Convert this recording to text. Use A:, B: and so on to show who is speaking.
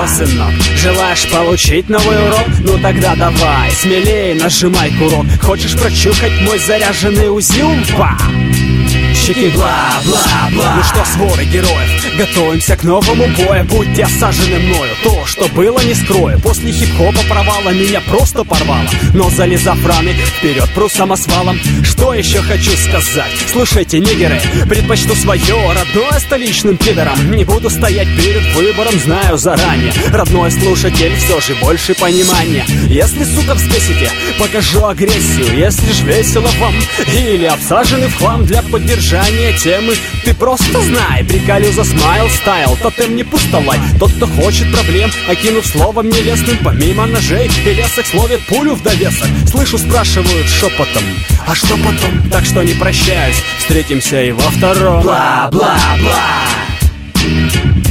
A: что, сынок, желаешь получить новый урок? Ну тогда давай, смелее нажимай курок. Хочешь прочухать мой заряженный узил? Ба! Щеки бла-бла-бла. Ну что, своры героев, готовимся к новому бою. Будьте осажены мною, то, что было, не скрою. После хип-хопа провала меня просто порвало. Но залезав в раны, вперед пру самосвалом. Что еще хочу сказать? Слушайте, нигеры, предпочту свое родное столичным пидором. Не буду стоять перед выбором, знаю заранее. Родной слушатель, все же больше понимания. Если, сука, взбесите, покажу агрессию. Если ж весело вам или обсажены в хлам для поддержания темы, ты просто знай, приколю за смайл стайл. Тотем не пустовай, тот, кто хочет проблем, окинув словом нелестным, помимо ножей и лесок, словит пулю в довесок. Слышу, спрашивают шепотом, а что потом? Так что не прощаюсь, встретимся и во втором. Бла-бла-бла.